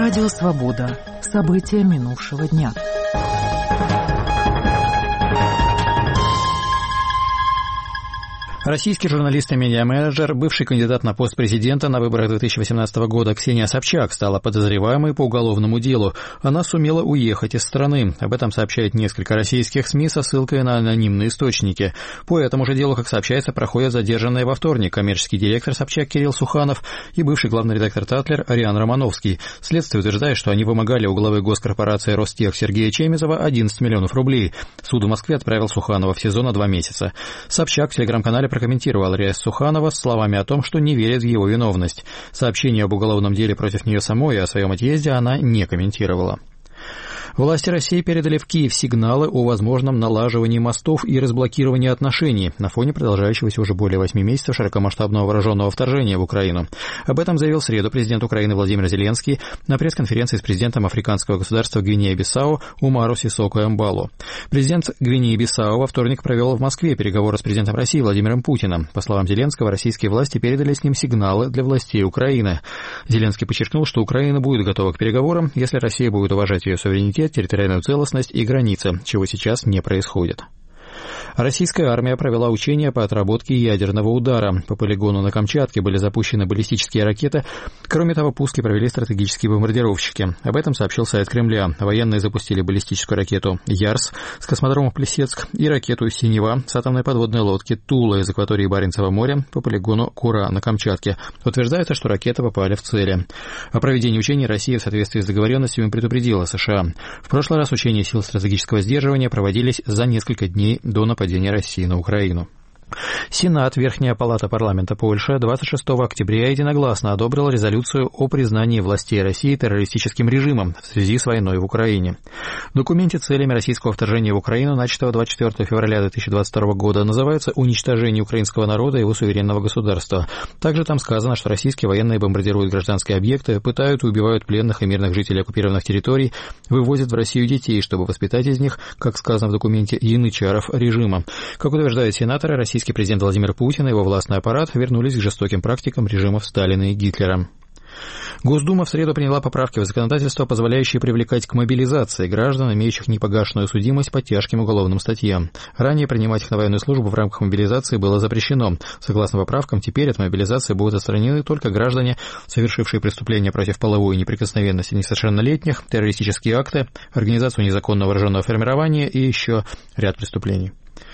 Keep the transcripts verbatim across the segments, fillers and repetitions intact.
Радио «Свобода». События минувшего дня. Российский журналист и медиаменеджер, бывший кандидат на пост президента на выборах две тысячи восемнадцатого года Ксения Собчак стала подозреваемой по уголовному делу. Она сумела уехать из страны. Об этом сообщает несколько российских СМИ со ссылкой на анонимные источники. По этому же делу, как сообщается, проходят задержанные во вторник коммерческий директор Собчак Кирилл Суханов и бывший главный редактор «Татлер» Ариан Романовский. Следствие утверждает, что они вымогали у главы госкорпорации «Ростех» Сергея Чемизова одиннадцать миллионов рублей. Суд в Москве отправил Суханова в СИЗО на два месяца. Собчак в телеграм-канале прокомментировал арест Суханова с словами о том, что не верит в его виновность. Сообщение об уголовном деле против нее самой и о своем отъезде она не комментировала. Власти России передали в Киев сигналы о возможном налаживании мостов и разблокировании отношений на фоне продолжающегося уже более восьми месяцев широкомасштабного вооруженного вторжения в Украину. Об этом заявил в среду президент Украины Владимир Зеленский на пресс-конференции с президентом африканского государства Гвинея-Бисау Умару Сисоко Эмбало. Президент Гвинеи-Бисау во вторник провел в Москве переговоры с президентом России Владимиром Путиным. По словам Зеленского, российские власти передали с ним сигналы для властей Украины. Зеленский подчеркнул, что Украина будет готова к переговорам, если Россия будет уважать ее суверенитет, территориальную целостность и границы, чего сейчас не происходит. Российская армия провела учения по отработке ядерного удара. По полигону на Камчатке были запущены баллистические ракеты. Кроме того, пуски провели стратегические бомбардировщики. Об этом сообщил сайт Кремля. Военные запустили баллистическую ракету «Ярс» с космодрома Плесецк и ракету «Синева» с атомной подводной лодки «Тула» из акватории Баренцева моря по полигону Кура на Камчатке. Утверждается, что ракеты попали в цели. О проведении учений Россия в соответствии с договоренностями предупредила США. В прошлый раз учения сил стратегического сдерживания проводились за несколько дней до нападения России на Украину. Сенат, Верхняя палата парламента Польши, двадцать шестого октября единогласно одобрил резолюцию о признании властей России террористическим режимом в связи с войной в Украине. В документе целями российского вторжения в Украину, начатого двадцать четвёртого февраля две тысячи двадцать второго года, называются уничтожение украинского народа и его суверенного государства. Также там сказано, что российские военные бомбардируют гражданские объекты, пытают и убивают пленных и мирных жителей оккупированных территорий, вывозят в Россию детей, чтобы воспитать из них, как сказано в документе, янычаров режима. Как утверждают сенаторы, российские Российский президент Владимир Путин и его властный аппарат вернулись к жестоким практикам режимов Сталина и Гитлера. Госдума в среду приняла поправки в законодательство, позволяющие привлекать к мобилизации граждан, имеющих непогашенную судимость по тяжким уголовным статьям. Ранее принимать их на военную службу в рамках мобилизации было запрещено. Согласно поправкам, теперь от мобилизации будут отстранены только граждане, совершившие преступления против половой неприкосновенности несовершеннолетних, террористические акты, организацию незаконного вооруженного формирования и еще ряд преступлений.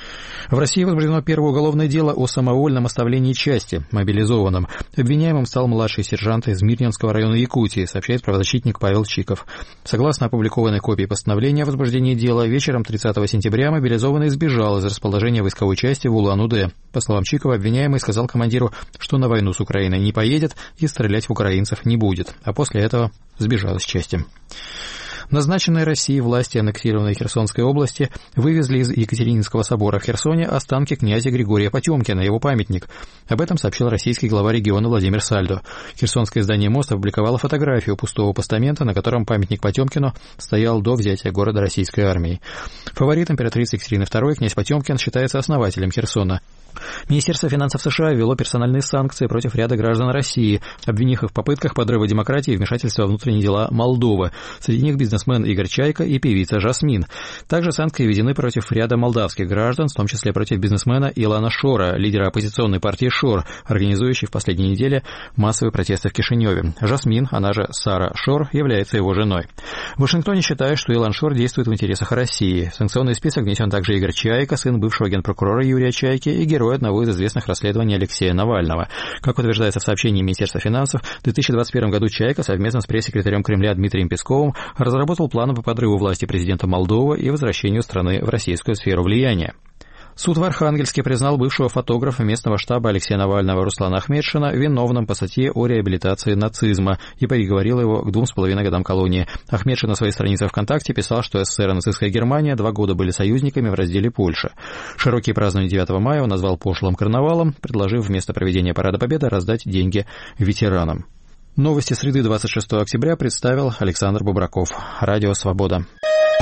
В России возбуждено первое уголовное дело о самовольном оставлении части мобилизованным. Обвиняемым стал младший сержант из Мирнинского района Якутии, сообщает правозащитник Павел Чиков. Согласно опубликованной копии постановления о возбуждении дела, вечером тридцатого сентября мобилизованный сбежал из расположения войсковой части в Улан-Удэ. По словам Чикова, обвиняемый сказал командиру, что на войну с Украиной не поедет и стрелять в украинцев не будет, а после этого сбежал из части. Назначенные Россией власти аннексированной Херсонской области вывезли из Екатерининского собора в Херсоне останки князя Григория Потемкина, его памятник. Об этом сообщил российский глава региона Владимир Сальдо. Херсонское издание «Мост» опубликовало фотографию пустого постамента, на котором памятник Потемкину стоял до взятия города российской армией. Фаворит императрицы Екатерины второй князь Потемкин считается основателем Херсона. Министерство финансов США ввело персональные санкции против ряда граждан России, обвинив их в попытках подрыва демократии и вмешательства во внутренние дела Молдовы. Среди них бизнесмен Игорь Чайка и певица Жасмин. Также санкции введены против ряда молдавских граждан, в том числе против бизнесмена Илана Шора, лидера оппозиционной партии Шор, организующей в последние недели массовые протесты в Кишиневе. Жасмин, она же Сара Шор, является его женой. В Вашингтоне считают, что Илан Шор действует в интересах России. В санкционный список внесен также Игорь Чайка, сын бывшего генпрокурора Юрия Чайки и герой одного из известных расследований Алексея Навального. Как утверждается в сообщении Министерства финансов, в две тысячи двадцать первом году Чайка совместно с пресс-секретарем Кремля Дмитрием Песковым разработал планы по подрыву власти президента Молдовы и возвращению страны в российскую сферу влияния. Суд в Архангельске признал бывшего фотографа местного штаба Алексея Навального Руслана Ахметшина виновным по статье о реабилитации нацизма и приговорил его к двум с половиной годам колонии. Ахметшин на своей странице ВКонтакте писал, что СССР и нацистская Германия два года были союзниками в разделе Польши. Широкие празднования девятого мая он назвал пошлым карнавалом, предложив вместо проведения Парада Победы раздать деньги ветеранам. Новости среды двадцать шестого октября представил Александр Бубраков. Радио «Свобода».